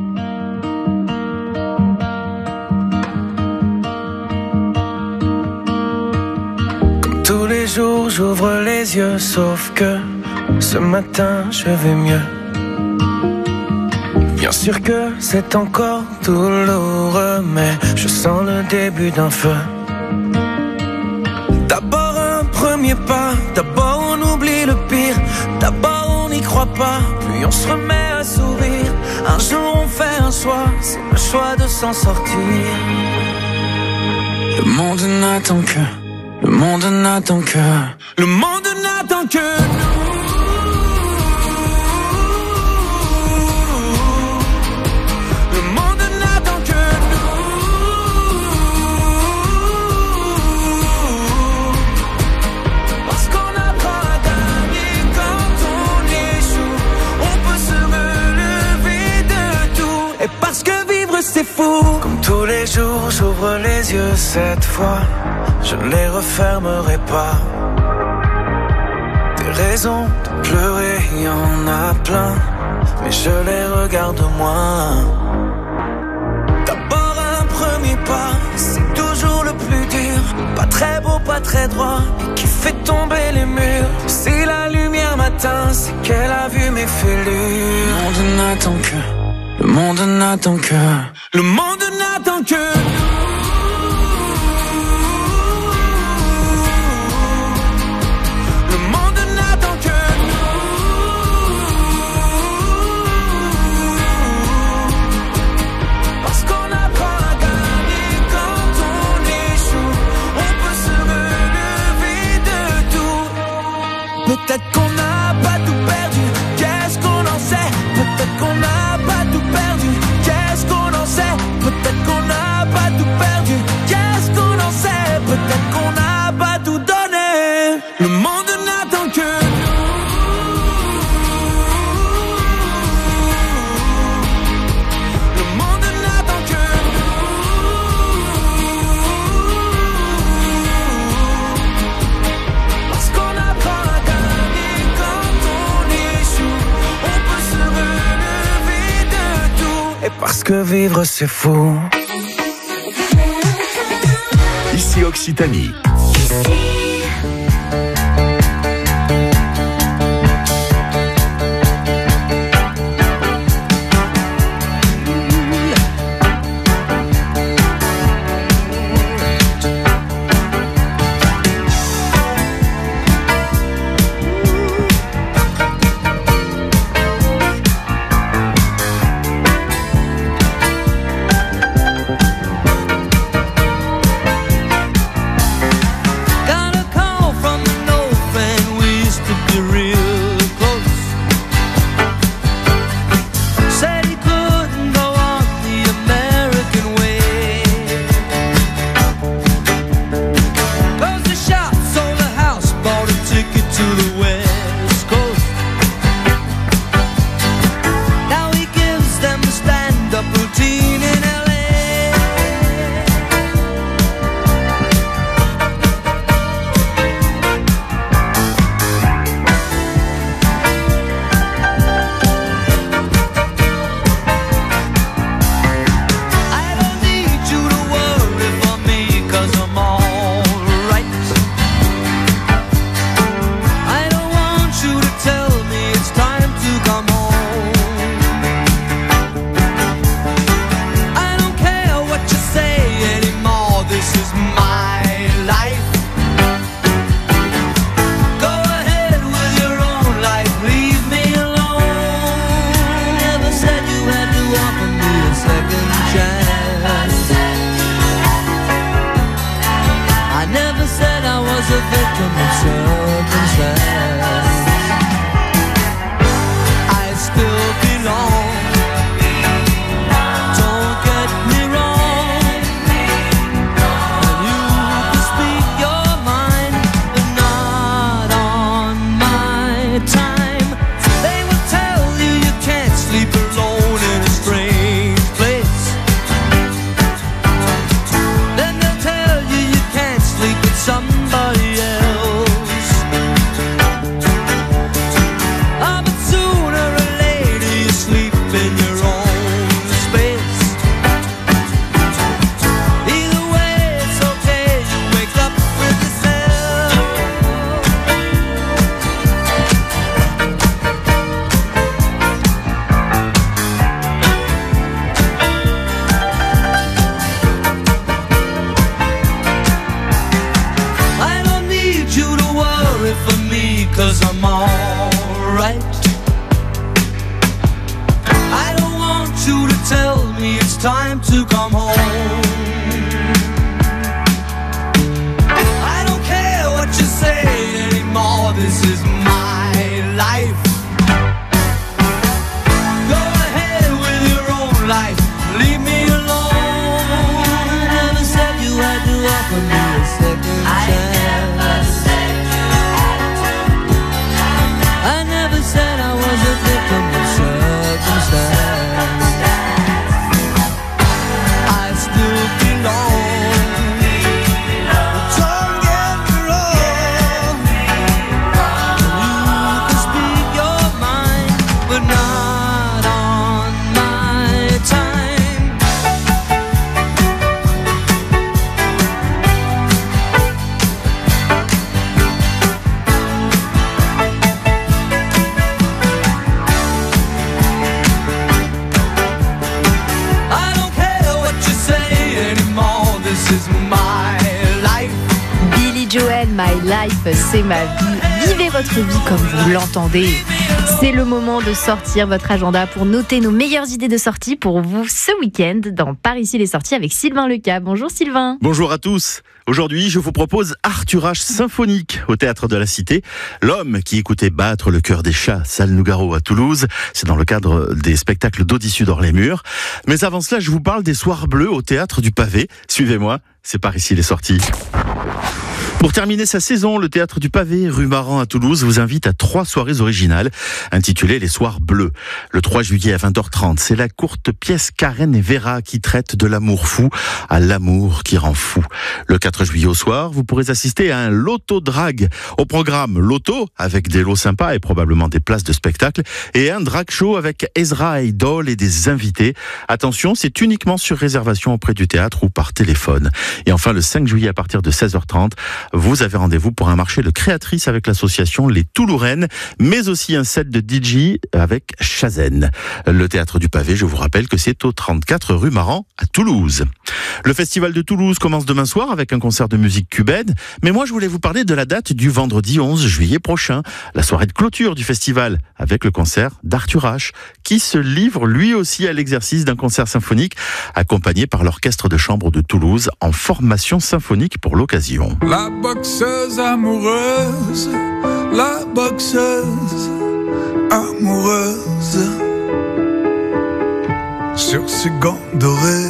Tous les jours j'ouvre les yeux, sauf que ce matin je vais mieux. Bien sûr que c'est encore douloureux, mais je sens le début d'un feu. D'abord un premier pas, d'abord on oublie le pire, d'abord on n'y croit pas, puis on se remet à sourire. Un jour on fait un choix, c'est le choix de s'en sortir. Le monde n'attend que, le monde n'attend que, le monde n'attend que nous. Le monde n'attend que nous. Parce qu'on apprend à gagner quand on échoue. On peut se relever de tout. Et parce que vivre c'est fou. Comme tous les jours j'ouvre les yeux cette fois. Je ne les refermerai pas. Des raisons de pleurer, il y en a plein, mais je les regarde moins. D'abord un premier pas, c'est toujours le plus dur. Pas très beau, pas très droit, et qui fait tomber les murs. Si la lumière m'atteint, c'est qu'elle a vu mes fêlures. Le monde n'attend que, le monde n'attend que, le monde n'attend que nous. Peut-être qu'on n'a pas tout perdu, qu'est-ce qu'on en sait? Peut-être qu'on n'a pas tout perdu, qu'est-ce qu'on en sait? Peut-être qu'on n'a pas tout perdu, qu'est-ce qu'on en sait? Peut-être qu'on n'a pas tout donné. Le monde n'attend que nous. Le monde n'attend que nous. Parce qu'on apprend à gagner quand on échoue. On peut se relever de tout. Et parce que vivre c'est fou. Ici Occitanie. Got come home. I don't care what you say anymore, this is my life. Go ahead with your own life, leave me alone. I never said you had to offer me a second chance. I never said I was a victim of circumstance. I still belong. Don't get me wrong. You can speak your mind, but not on my time. I don't care what you say anymore, this is my life. Billy Joel, My Life, c'est ma vie. Vivez votre vie comme vous l'entendez. C'est le moment de sortir votre agenda pour noter nos meilleures idées de sortie pour vous ce week-end dans Par ici les sorties avec Sylvain Leca. Bonjour Sylvain. Bonjour à tous. Aujourd'hui, je vous propose Arthur H symphonique au Théâtre de la Cité. L'homme qui écoutait battre le cœur des chats, salle Nougaro à Toulouse. C'est dans le cadre des spectacles d'Odysseus d'Or-les-Murs. Mais avant cela, je vous parle des Soirs Bleus au Théâtre du Pavé. Suivez-moi, c'est Par ici les sorties. Pour terminer sa saison, le Théâtre du Pavé, rue Maran à Toulouse, vous invite à 3 soirées originales intitulées Les Soirs Bleus. Le 3 juillet à 20h30, c'est la courte pièce Karen et Vera qui traite de l'amour fou à l'amour qui rend fou. Le 4 juillet au soir, vous pourrez assister à un loto drag. Au programme loto, avec des lots sympas et probablement des places de spectacle, et un drag show avec Ezra Idol et des invités. Attention, c'est uniquement sur réservation auprès du théâtre ou par téléphone. Et enfin, le 5 juillet à partir de 16h30, vous avez rendez-vous pour un marché de créatrices avec l'association Les Toulourennes, mais aussi un set de DJ avec Chazen. Le Théâtre du Pavé, je vous rappelle que c'est au 34 rue Maran à Toulouse. Le Festival de Toulouse commence demain soir avec un concert de musique cubaine, mais moi je voulais vous parler de la date du vendredi 11 juillet prochain, la soirée de clôture du festival, avec le concert d'Arthur H, qui se livre lui aussi à l'exercice d'un concert symphonique, accompagné par l'Orchestre de Chambre de Toulouse en formation symphonique pour l'occasion. La boxeuse amoureuse, la boxeuse amoureuse, sur ses gants dorés,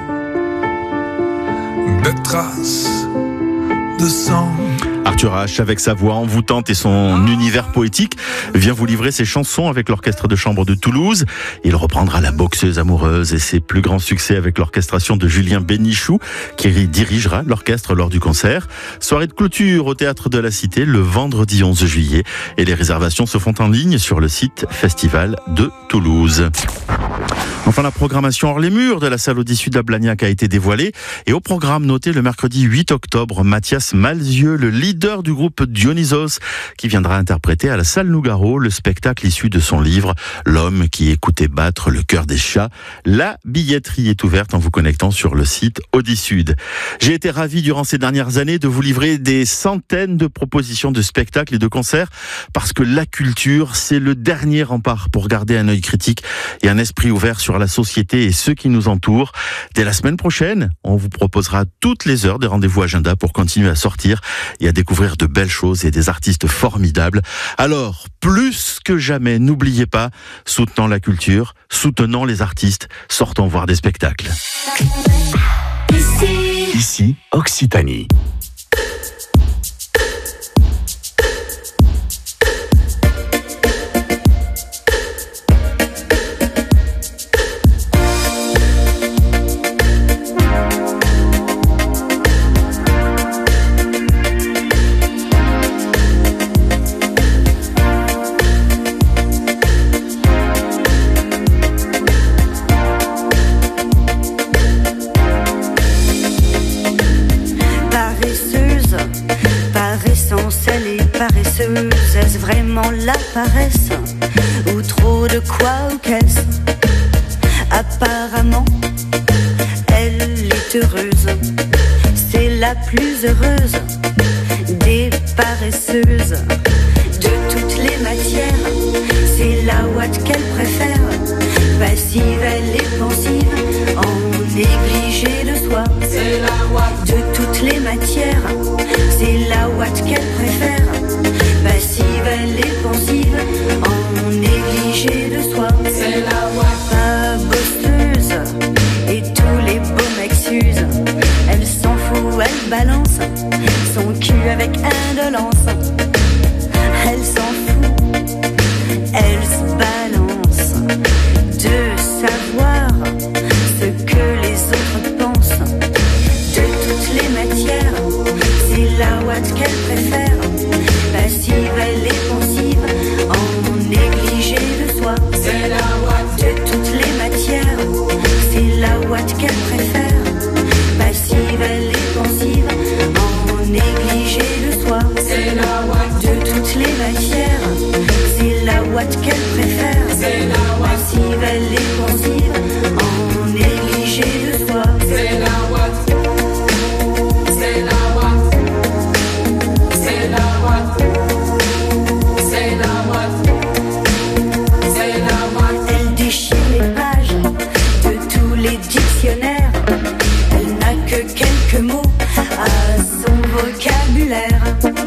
des traces de sang. Arthur H, avec sa voix envoûtante et son univers poétique, vient vous livrer ses chansons avec l'Orchestre de Chambre de Toulouse. Il reprendra La boxeuse amoureuse et ses plus grands succès avec l'orchestration de Julien Bénichou, qui dirigera l'orchestre lors du concert. Soirée de clôture au Théâtre de la Cité le vendredi 11 juillet. Et les réservations se font en ligne sur le site Festival de Toulouse. Enfin, la programmation hors les murs de la salle Odysseus de Blagnac a été dévoilée. Et au programme noté le mercredi 8 octobre, Mathias Malzieu, le leader du groupe Dionysos, qui viendra interpréter à la salle Nougaro le spectacle issu de son livre « L'homme qui écoutait battre le cœur des chats ». La billetterie est ouverte en vous connectant sur le site Odysseus. J'ai été ravi durant ces dernières années de vous livrer des centaines de propositions de spectacles et de concerts, parce que la culture, c'est le dernier rempart pour garder un œil critique et un esprit ouvert sur la société et ceux qui nous entourent. Dès la semaine prochaine, on vous proposera toutes les heures des rendez-vous agenda pour continuer à sortir et à découvrir de belles choses et des artistes formidables. Alors, plus que jamais, n'oubliez pas, soutenons la culture, soutenons les artistes, sortons voir des spectacles. Ici, Occitanie. Est-ce vraiment la paresse ou trop de quoi ou qu'est-ce? Apparemment, elle est heureuse. C'est la plus heureuse des paresseuses. De toutes les matières, c'est la ouate qu'elle préfère. Passive, elle est pensive. En négligé de soi. C'est la ouate de toutes les matières. C'est la ouate qu'elle préfère. Passive, elle est pensive, en négligé de soi. C'est la ouate pas bosseuse, et tous les beaux mecs s'usent. Elle s'en fout, elle balance son cul avec indolence. Elle s'en fout, elle se balance de savoir ce que les autres pensent. De toutes les matières, c'est la ouate qu'elle préfère. Passive, elle est pensive, en négligé de soi. C'est la ouate de toutes les matières, c'est la ouate qu'elle préfère. Passive, elle est pensive, en négligé de soi. C'est la ouate de toutes les matières, c'est la ouate qu'elle préfère. C'est la ouate passive, elle est pensive, en négligé de soi. C'est la ouate, c'est la ouate, c'est la ouate, c'est la ouate, c'est la ouate. Elle déchire les pages de tous les dictionnaires. Elle n'a que quelques mots à son vocabulaire.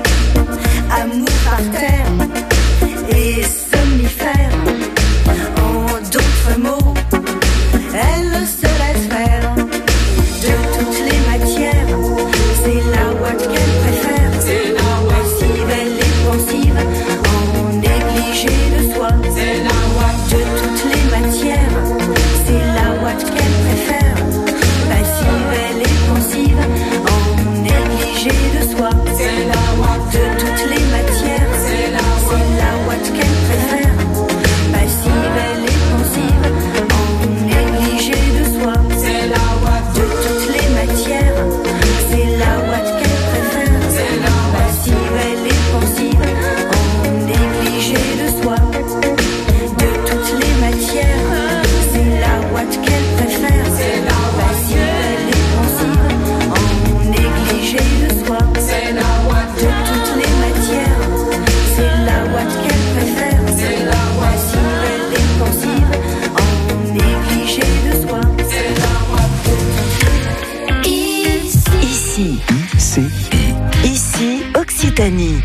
Amour par terre et somnifère. En d'autres mots, elle se laisse faire. De toutes les matières, c'est la ouate qu'elle préfère. C'est la ouate passive, elle est pensive, en négligé de soi. C'est la ouate de toutes les matières, c'est la ouate qu'elle préfère. Passive, elle est pensive, en négligé de soi. C'est la ouate de toutes les matières, c'est la ouate qu'elle préfère. Passive, elle est pensive, en négligé de soi. C'est la ouate de toutes les matières, c'est la ouate qu'elle préfère. C'est la passive, elle est pensive, en négligé de soi. De toutes les matières, c'est la ouate qu'elle préfère. C'est la passive, elle est pensive, en négligé de soi. C'est la ouate de toutes les matières, c'est la ouate qu'elle préfère. C'est la passive, elle est pensive, en négligé de soi. C'est la ouate de toutes les Ici, c'est ici Occitanie.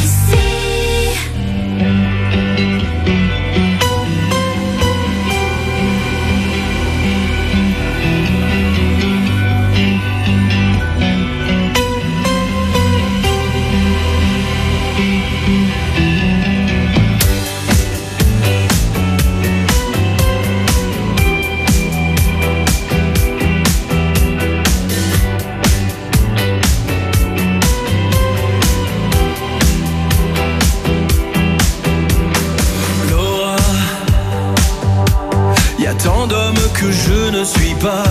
Tant d'hommes que je ne suis pas.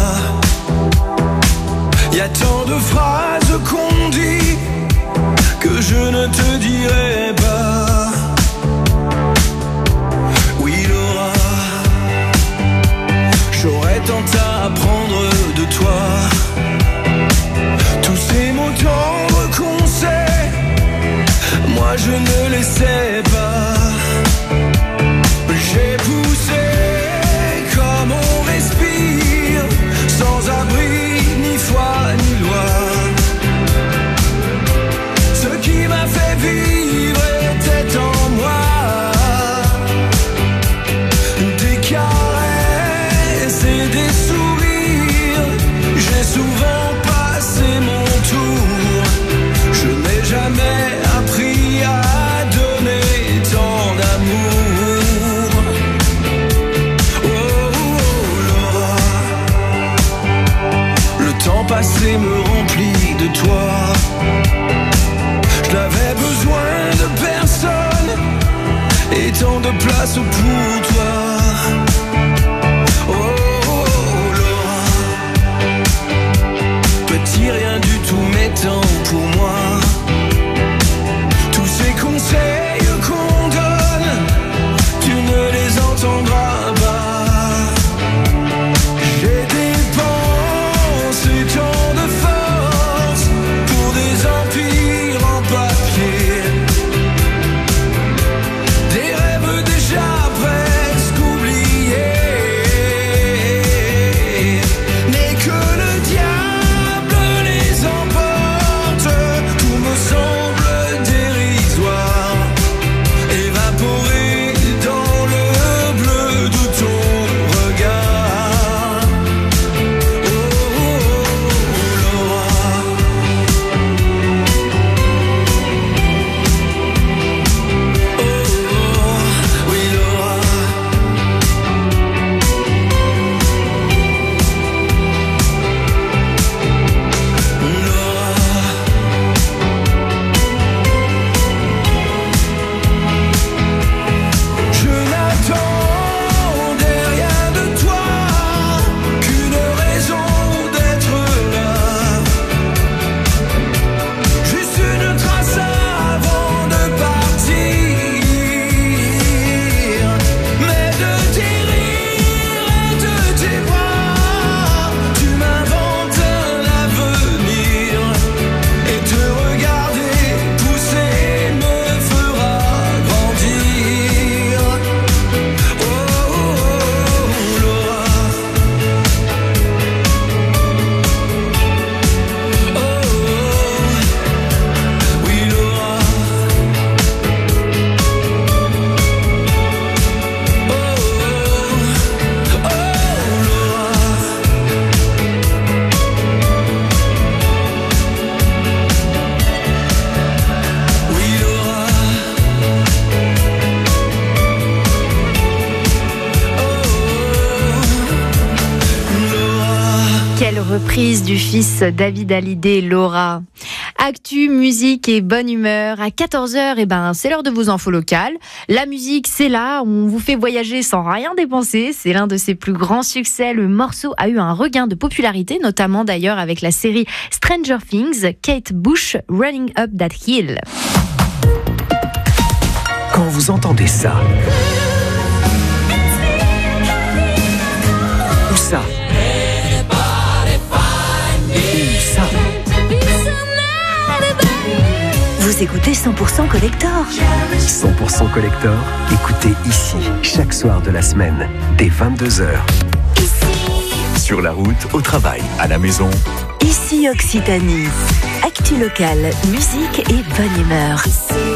Y a tant de phrases qu'on dit que je ne te dirai pas. Oui Laura, j'aurais tant à apprendre de toi. Tous ces mots tendres qu'on sait, moi je ne les sais pas. J'ai poussé comme on respire, sans abri, ni foi, ni loi. Ce qui m'a fait vivre était en moi. Des caresses et des sourires, j'ai souvent passé mon tour. Je n'ai jamais appris à donner tant d'amour. Passé me remplit de toi. Je n'avais besoin de personne et tant de place pour toi. Oh Laura, petit rien du tout mais tant pour moi. Tous ces conseils qu'on donne, tu ne les entendras pas. J'ai dépensé tant de force pour des empires en papier, des rêves déjà prêts reprise du fils David Hallyday, Laura. Actu, musique et bonne humeur. À 14h, c'est l'heure de vos infos locales. La musique, c'est là, on vous fait voyager sans rien dépenser. C'est l'un de ses plus grands succès. Le morceau a eu un regain de popularité, notamment d'ailleurs avec la série Stranger Things, Kate Bush, Running Up That Hill. Quand vous entendez ça, ou ça, ça, vous écoutez 100% Collector. 100% Collector, écoutez ici, chaque soir de la semaine, dès 22h. Sur la route, au travail, à la maison. Ici Occitanie. Actu locale, musique et bonne humeur.